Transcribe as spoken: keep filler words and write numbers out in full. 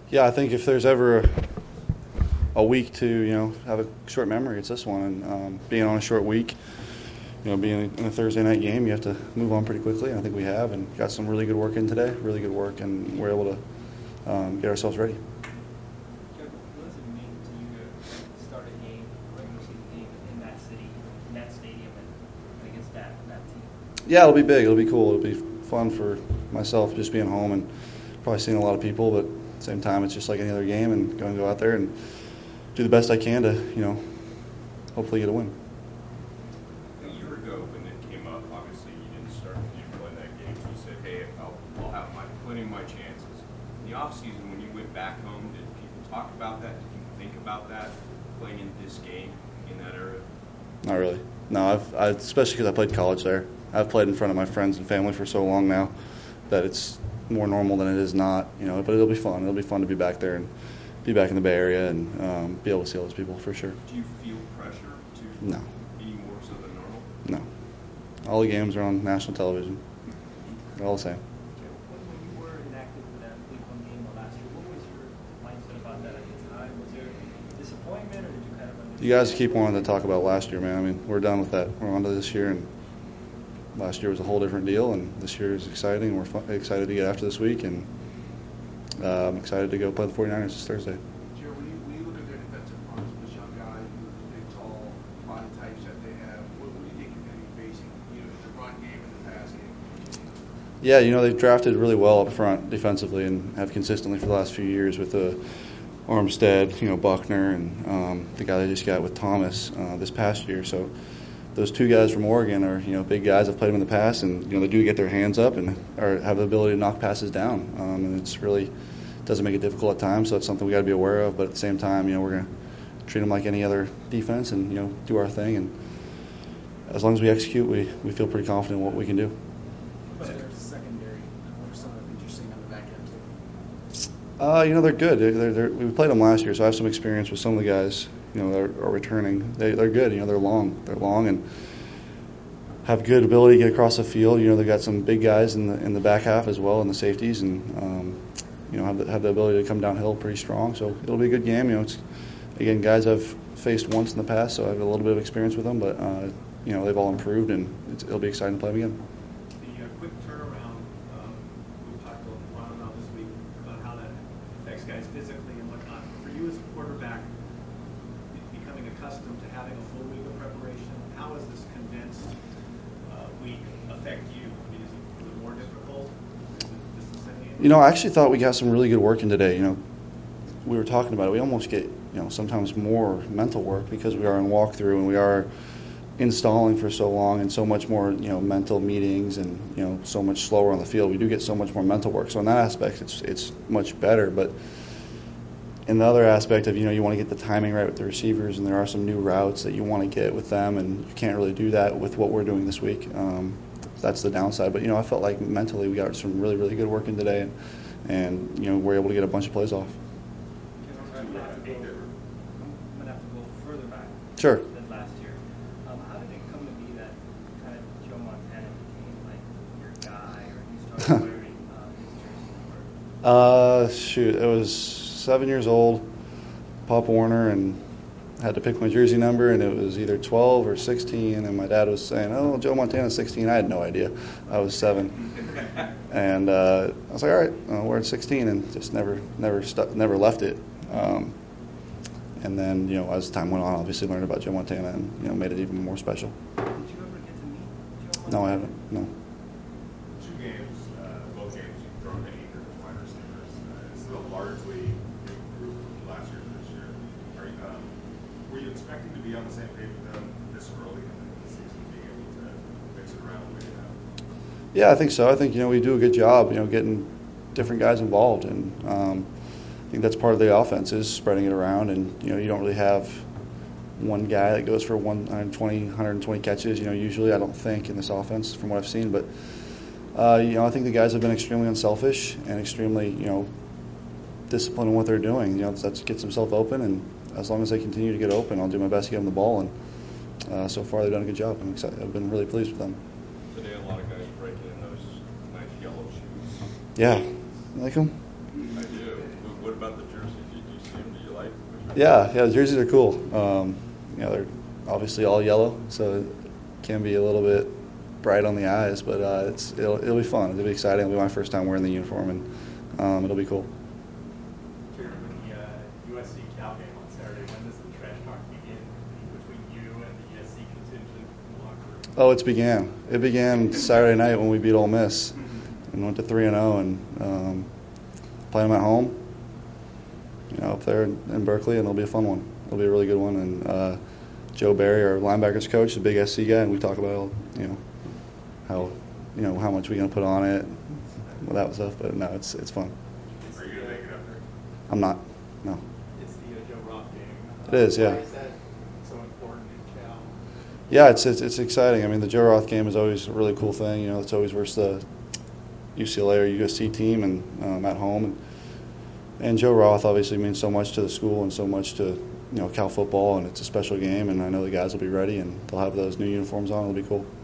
Yeah, I think if there's ever a, a week to, you know, have a short memory, it's this one. And um, being on a short week, you know, being in a Thursday night game, you have to move on pretty quickly. And I think we have, and got some really good work in today, really good work, and we're able to um, get ourselves ready. What does it mean to you to start a game, a regular season game in that city, in that stadium, and against that that team? Yeah, it'll be big. It'll be cool. It'll be fun for myself just being home and probably seeing a lot of people, but at the same time, it's just like any other game, and going to go out there and do the best I can to, you know, hopefully get a win. A year ago when it came up, obviously you didn't start, you didn't play that game, so you said, hey, I'll, I'll have my, plenty of my chances. In the offseason, when you went back home, did people talk about that? Did people think about that, playing in this game in that area? Not really. No, I've, I, especially because I played college there. I've played in front of my friends and family for so long now that it's more normal than it is not, you know, but it'll be fun. It'll be fun to be back there and be back in the Bay Area and um, be able to see all those people for sure. Do you feel pressure to No. be more so than normal? No. All the games are on national television. They're all the same. When, when you were inactive for that week one game last year, what was your mindset about that at the time? Was there disappointment, or did you kind of understand? You guys keep wanting to talk about last year, man. I mean, we're done with that. We're on to this year, and last year was a whole different deal, and this year is exciting. We're fun, excited to get after this week, and uh, I'm excited to go play the forty-niners this Thursday. Jared, when you, when you look at their defensive fronts, this young guy, the big, tall body types that they have, what, what do you think you're going to be facing, you know, in the run game and the pass game? Yeah, you know, they've drafted really well up front defensively and have consistently for the last few years with the Armstead, you know, Buckner, and um, the guy they just got with Thomas uh, this past year. So those two guys from Oregon are, you know, big guys. I've played them in the past, and, you know, they do get their hands up and are, have the ability to knock passes down. Um, and it's really doesn't make it difficult at times, so it's something we got to be aware of. But at the same time, you know, we're going to treat them like any other defense and, you know, do our thing. And as long as we execute, we, we feel pretty confident in what we can do. What's their secondary? What are some of the things you're seeing on the back end? Uh, you know, they're good. They're, they're, they're, we played them last year, so I have some experience with some of the guys, you know, that are, are returning. They, they're good. You know, they're long. They're long and have good ability to get across the field. You know, they've got some big guys in the in the back half as well, in the safeties, and um, you know, have the, have the ability to come downhill pretty strong. So it'll be a good game. You know, it's again guys I've faced once in the past, so I have a little bit of experience with them. But uh, you know, they've all improved, and it's, it'll be exciting to play them again. The uh, quick turnaround, um, we've talked a lot about this week about how that affects guys physically and whatnot. For you as a quarterback, be- becoming accustomed to having a full week of preparation, how does this condensed uh, week affect you? I mean, is it, is it more difficult? Is it just the same? You know, I actually thought we got some really good work in today. You know, we were talking about it. We almost get, you know, sometimes more mental work because we are in walkthrough and we are installing for so long and so much more, you know, mental meetings and, you know, so much slower on the field. We do get so much more mental work. So in that aspect, it's it's much better. But in the other aspect of, you know, you want to get the timing right with the receivers, and there are some new routes that you want to get with them, and you can't really do that with what we're doing this week. Um, that's the downside. But, you know, I felt like mentally we got some really, really good work in today, and, and you know, we're able to get a bunch of plays off. I'm gonna have to go, I'm gonna have to go further back Sure. than last year. Um, how did it come to be that kind of Joe Montana became like your guy, or you started wearing uh, his jersey number? Uh, shoot, it was seven years old, Pop Warner, and had to pick my jersey number, and it was either twelve or sixteen, and my dad was saying, oh, Joe Montana's sixteen. I had no idea. I was seven. And uh, I was like, all right, I'll wear sixteen, and just never never stu- never left it. Um, and then, you know, as time went on, obviously learned about Joe Montana and, you know, made it even more special. Did you ever get to meet Joe Montana? No, I haven't. No. Two games, uh, both games you've thrown many different wide receivers. Uh, this is a largely new group from last year to this year. Are you, um, were you expecting to be on the same page with them this early in the season, being able to mix it around the way you have? Yeah, I think so. I think, you know, we do a good job, you know, getting different guys involved, and um, I think that's part of the offense is spreading it around, and, you know, you don't really have one guy that goes for one hundred twenty, one hundred twenty catches, you know, usually, I don't think, in this offense from what I've seen. But, uh, you know, I think the guys have been extremely unselfish and extremely, you know, disciplined in what they're doing. You know, that gets themselves open, and as long as they continue to get open, I'll do my best to get them the ball. And uh, so far, they've done a good job. I'm excited. I've been really pleased with them. Today, a lot of guys breaking in those nice yellow shoes. Yeah. You like them? I do. What about the Yeah, yeah, the jerseys are cool. Um, you know, they're obviously all yellow, so it can be a little bit bright on the eyes, but uh, it's it'll, it'll be fun. It'll be exciting. It'll be my first time wearing the uniform, and um, it'll be cool. Jerry, with the uh, U S C Cal game on Saturday, when does the trash talk begin between you and the U S C contingent in the locker room? Oh, it's began. It began Saturday night when we beat Ole Miss and went to three and zero, and um, playing them at home. You know, up there in Berkeley, and it'll be a fun one. It'll be a really good one. And uh, Joe Barry, our linebackers coach, is a big S C guy, and we talk about, you know, how, you know, how much we're gonna put on it, all that stuff. But no, it's it's fun. Are you gonna make it up there? I'm not. No. It's the uh, Joe Roth game. It is, yeah. Why is that so important in Cal? Yeah, it's, it's it's exciting. I mean, the Joe Roth game is always a really cool thing. You know, it's always versus the U C L A or U S C team, and um, at home. And, and Joe Roth obviously means so much to the school and so much to, you know, Cal football, and it's a special game. And I know the guys will be ready, and they'll have those new uniforms on. It'll be cool.